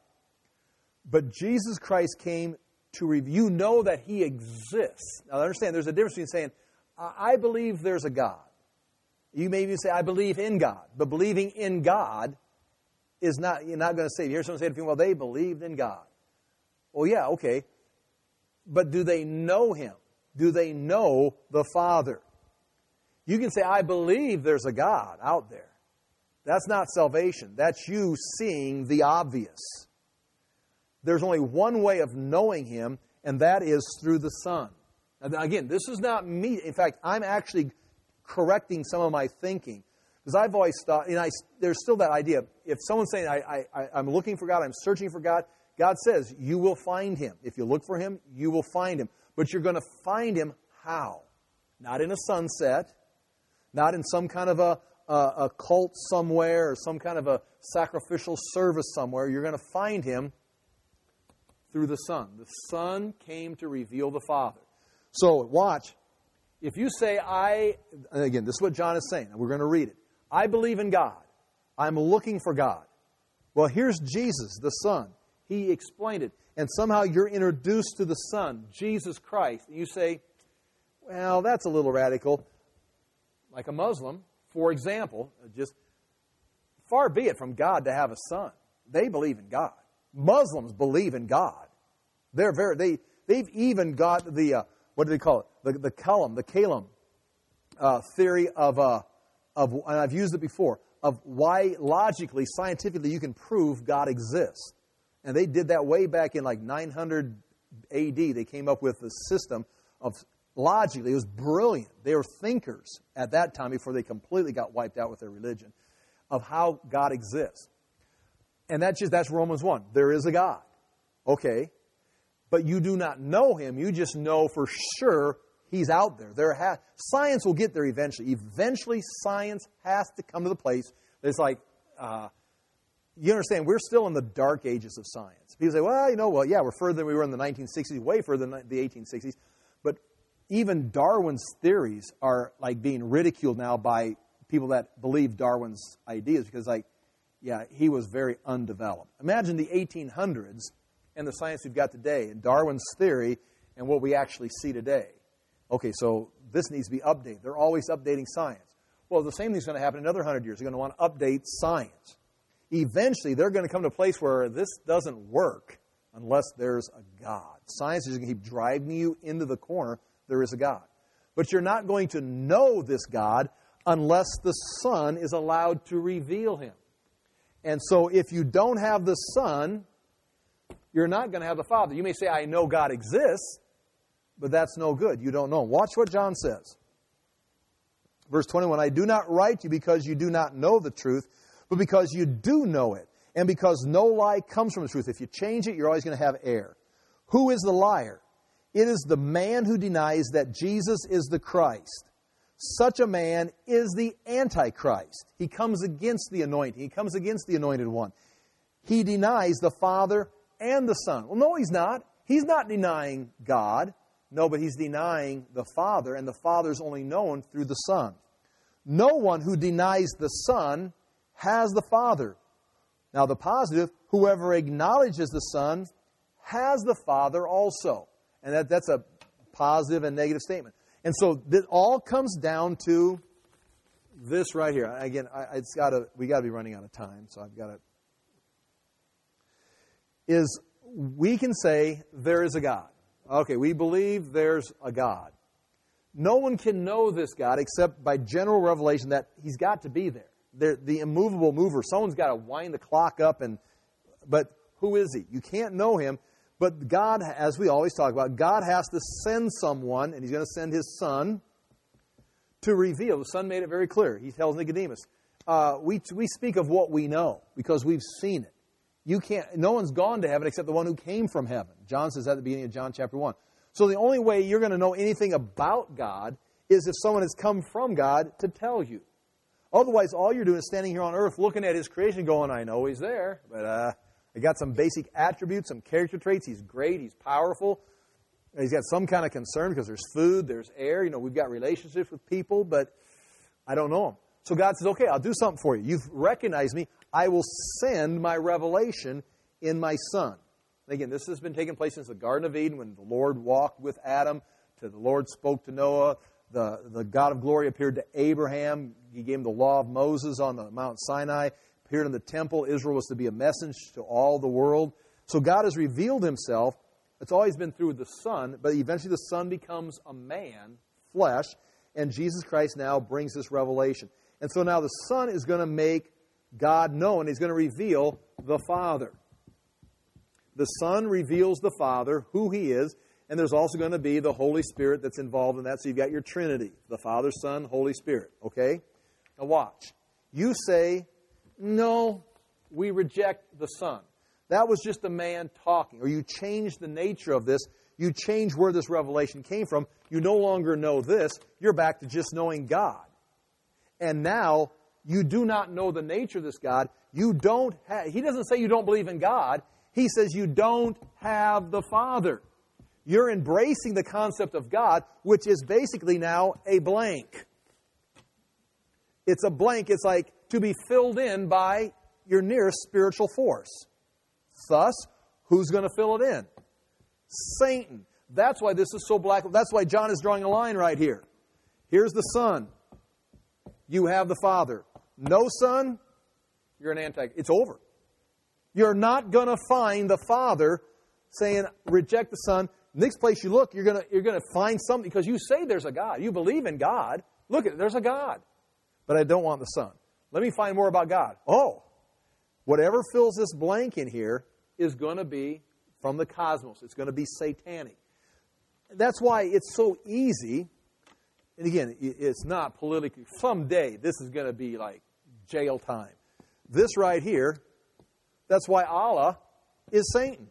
But Jesus Christ came to reveal, you know that He exists. Now, understand, there's a difference between saying, I believe there's a God. You may even say, I believe in God. But believing in God is not, you're not going to say, you hear someone say to people, well, they believed in God. Well, yeah, okay. But do they know Him? Do they know the Father? You can say, I believe there's a God out there. That's not salvation. That's you seeing the obvious. There's only one way of knowing Him, and that is through the Son. Now, again, this is not me. In fact, I'm actually correcting some of my thinking. Because I've always thought, and I, there's still that idea, if someone's saying, I, I, I'm looking for God, I'm searching for God, God says, you will find Him. If you look for Him, you will find Him. But you're going to find Him how? Not in a sunset, not in some kind of a, a, a cult somewhere or some kind of a sacrificial service somewhere. You're going to find Him through the Son. The Son came to reveal the Father. So, watch. If you say, I, and again, this is what John is saying, and we're going to read it. I believe in God. I'm looking for God. Well, here's Jesus, the Son. He explained it. And somehow you're introduced to the Son, Jesus Christ. And you say, well, that's a little radical. Like a Muslim, for example, just far be it from God to have a son. They believe in God. Muslims believe in God. They're very they they've even got the uh, what do they call it? The the Kalam, the Kalam uh, theory of uh, of and I've used it before of why logically, scientifically you can prove God exists. And they did that way back in like nine hundred A D. They came up with the system of logically, it was brilliant. They were thinkers at that time before they completely got wiped out with their religion of how God exists. And that's just that's Romans one. There is a God. Okay. But you do not know Him. You just know for sure He's out there. There ha- Science will get there eventually. Eventually, science has to come to the place that it's like, uh, you understand, we're still in the dark ages of science. People say, well, you know, well, yeah, we're further than we were in the nineteen sixties, way further than the eighteen sixties. But even Darwin's theories are like being ridiculed now by people that believe Darwin's ideas because, like, yeah, he was very undeveloped. Imagine the eighteen hundreds and the science we've got today and Darwin's theory and what we actually see today. Okay, so this needs to be updated. They're always updating science. Well, the same thing's going to happen in another hundred years. They're going to want to update science. Eventually, they're going to come to a place where this doesn't work unless there's a God. Science is going to keep driving you into the corner. There is a God. But you're not going to know this God unless the Son is allowed to reveal Him. And so if you don't have the Son, you're not going to have the Father. You may say, I know God exists, but that's no good. You don't know Him. Watch what John says. Verse twenty-one, I do not write you because you do not know the truth, but because you do know it, and because no lie comes from the truth. If you change it, you're always going to have error. Who is the liar? It is the man who denies that Jesus is the Christ. Such a man is the Antichrist. He comes against the anointing. He comes against the anointed one. He denies the Father and the Son. Well, no, he's not. He's not denying God. No, but he's denying the Father, and the Father is only known through the Son. No one who denies the Son has the Father. Now, the positive, whoever acknowledges the Son has the Father also. And that, that's a positive and negative statement. And so this all comes down to this right here. Again, I, it's got to, we got to be running out of time, so I've got to. Is we can say there is a God. Okay, we believe there's a God. No one can know this God except by general revelation that He's got to be there. They're the immovable mover. Someone's got to wind the clock up, and but who is He? You can't know Him. But God, as we always talk about, God has to send someone, and He's going to send His Son to reveal. The Son made it very clear. He tells Nicodemus, uh, we, we speak of what we know because we've seen it. You can't. No one's gone to heaven except the one who came from heaven. John says that at the beginning of John chapter one. So the only way you're going to know anything about God is if someone has come from God to tell you. Otherwise, all you're doing is standing here on earth looking at His creation going, I know He's there, but uh, I got some basic attributes, some character traits. He's great. He's powerful. He's got some kind of concern because there's food, there's air. You know, we've got relationships with people, but I don't know Him. So God says, okay, I'll do something for you. You've recognized me. I will send my revelation in my Son. And again, this has been taking place since the Garden of Eden when the Lord walked with Adam, to the Lord spoke to Noah. The, the God of glory appeared to Abraham. He gave him the law of Moses on the Mount Sinai. Appeared in the temple. Israel was to be a message to all the world. So God has revealed Himself. It's always been through the Son, but eventually the Son becomes a man, flesh, and Jesus Christ now brings this revelation. And so now the Son is going to make God known. He's going to reveal the Father. The Son reveals the Father, who He is, and there's also going to be the Holy Spirit that's involved in that. So you've got your Trinity, the Father, Son, Holy Spirit. Okay? Now watch. You say, no, we reject the Son. That was just a man talking. Or you change the nature of this. You change where this revelation came from. You no longer know this. You're back to just knowing God. And now you do not know the nature of this God. You don't have, He doesn't say you don't believe in God. He says you don't have the Father. You're embracing the concept of God, which is basically now a blank. It's a blank. It's like to be filled in by your nearest spiritual force. Thus, who's going to fill it in? Satan. That's why this is so black. That's why John is drawing a line right here. Here's the Son. You have the Father. No Son, you're an anti. It's over. You're not going to find the Father saying, reject the Son. Next place you look, you're going to you're going to find something because you say there's a God. You believe in God. Look at it, there's a God. But I don't want the Son. Let me find more about God. Oh, whatever fills this blank in here is going to be from the cosmos. It's going to be satanic. That's why it's so easy. And again, it's not politically. Someday, this is going to be like jail time. This right here, that's why Allah is Satan.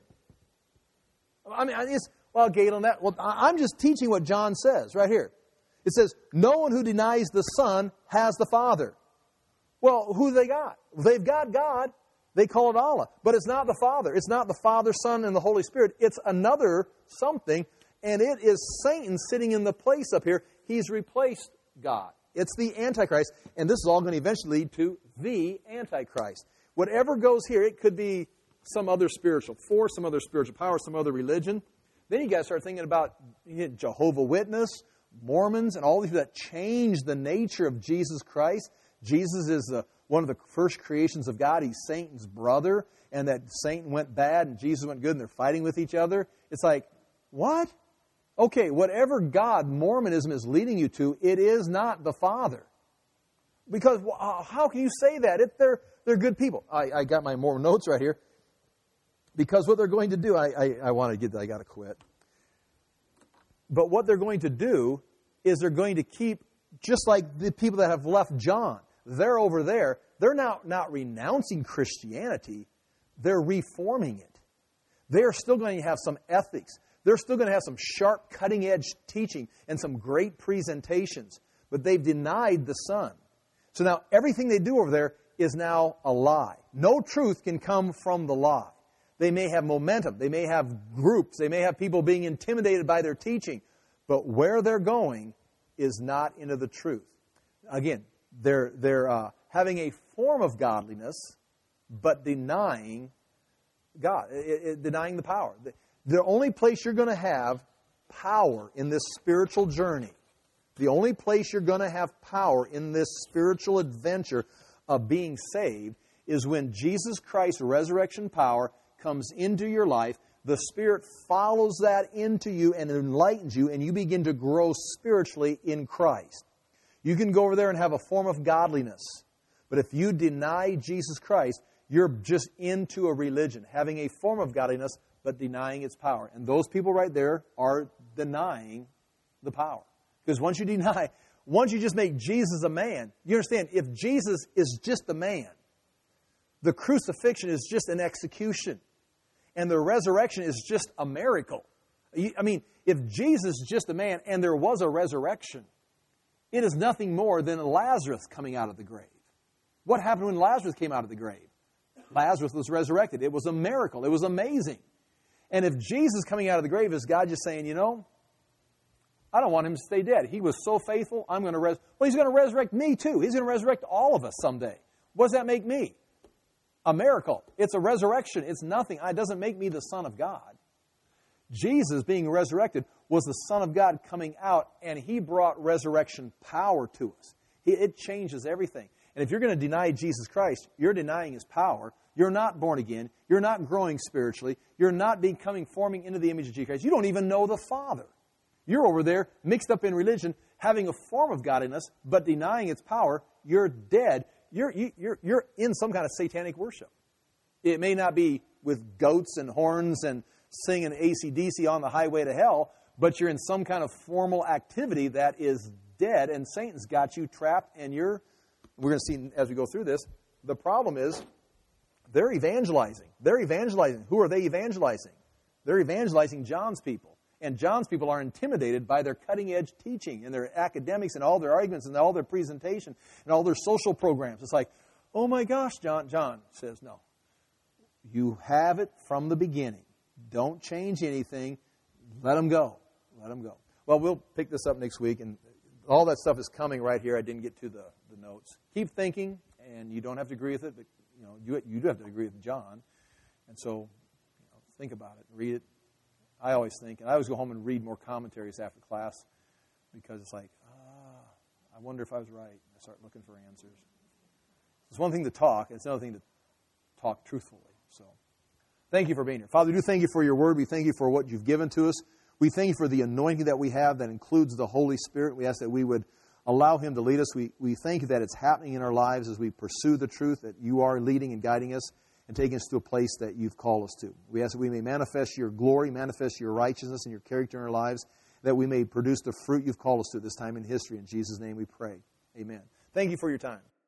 I mean, it's, well, Galen, that, well, I'm just teaching what John says right here. It says, no one who denies the Son has the Father. Well, who they got? They've got God. They call it Allah. But it's not the Father. It's not the Father, Son, and the Holy Spirit. It's another something, and it is Satan sitting in the place up here. He's replaced God. It's the Antichrist, and this is all going to eventually lead to the Antichrist. Whatever goes here, it could be some other spiritual force, some other spiritual power, some other religion. Then you guys start thinking about Jehovah's Witness, Mormons, and all these people that change the nature of Jesus Christ. Jesus is the, one of the first creations of God. He's Satan's brother, and that Satan went bad and Jesus went good, and they're fighting with each other. It's like, what? Okay, whatever God Mormonism is leading you to, it is not the Father. Because how can you say that? It, they're, they're good people. I, I got my Mormon notes right here. Because what they're going to do, I, I, I want to get, I got to quit. But what they're going to do is they're going to keep, just like the people that have left John, they're over there. They're not, not renouncing Christianity. They're reforming it. They're still going to have some ethics. They're still going to have some sharp, cutting-edge teaching and some great presentations. But they've denied the Son. So now everything they do over there is now a lie. No truth can come from the lie. They may have momentum. They may have groups. They may have people being intimidated by their teaching. But where they're going is not into the truth. Again, they're, they're uh, having a form of godliness, but denying God, it, it, denying the power. The, the only place you're going to have power in this spiritual journey, the only place you're going to have power in this spiritual adventure of being saved is when Jesus Christ's resurrection power comes into your life. The Spirit follows that into you and enlightens you, and you begin to grow spiritually in Christ. You can go over there and have a form of godliness, but if you deny Jesus Christ, you're just into a religion, having a form of godliness, but denying its power. And those people right there are denying the power. Because once you deny, once you just make Jesus a man, you understand, if Jesus is just a man, the crucifixion is just an execution. And the resurrection is just a miracle. I mean, if Jesus is just a man and there was a resurrection, it is nothing more than Lazarus coming out of the grave. What happened when Lazarus came out of the grave? Lazarus was resurrected. It was a miracle. It was amazing. And if Jesus coming out of the grave is God just saying, you know, I don't want him to stay dead. He was so faithful, I'm going to res. Well, he's going to resurrect me too. He's going to resurrect all of us someday. What does that make me? A miracle. It's a resurrection. It's nothing. It doesn't make me the Son of God. Jesus being resurrected was the Son of God coming out, and He brought resurrection power to us. It changes everything. And if you're going to deny Jesus Christ, you're denying His power. You're not born again. You're not growing spiritually. You're not becoming, forming into the image of Jesus Christ. You don't even know the Father. You're over there, mixed up in religion, having a form of godliness, but denying its power. You're dead. You're, you're, you're in some kind of satanic worship. It may not be with goats and horns and singing A C D C on the highway to hell, but you're in some kind of formal activity that is dead, and Satan's got you trapped, and you're, we're going to see as we go through this, the problem is they're evangelizing. They're evangelizing. Who are they evangelizing? They're evangelizing John's people. And John's people are intimidated by their cutting-edge teaching and their academics and all their arguments and all their presentation and all their social programs. It's like, oh my gosh, John. John says, no. You have it from the beginning. Don't change anything. Let them go. Let them go. Well, we'll pick this up next week, and all that stuff is coming right here. I didn't get to the, the notes. Keep thinking, and you don't have to agree with it, but you know you you do have to agree with John. And so, you know, think about it, read it. I always think, and I always go home and read more commentaries after class because it's like, ah, I wonder if I was right. I start looking for answers. It's one thing to talk, and it's another thing to talk truthfully. So, thank you for being here. Father, we do thank you for your word. We thank you for what you've given to us. We thank you for the anointing that we have that includes the Holy Spirit. We ask that we would allow Him to lead us. We, we thank you that it's happening in our lives as we pursue the truth, that you are leading and guiding us and taking us to a place that you've called us to. We ask that we may manifest your glory, manifest your righteousness and your character in our lives, that we may produce the fruit you've called us to this time in history. In Jesus' name we pray. Amen. Thank you for your time.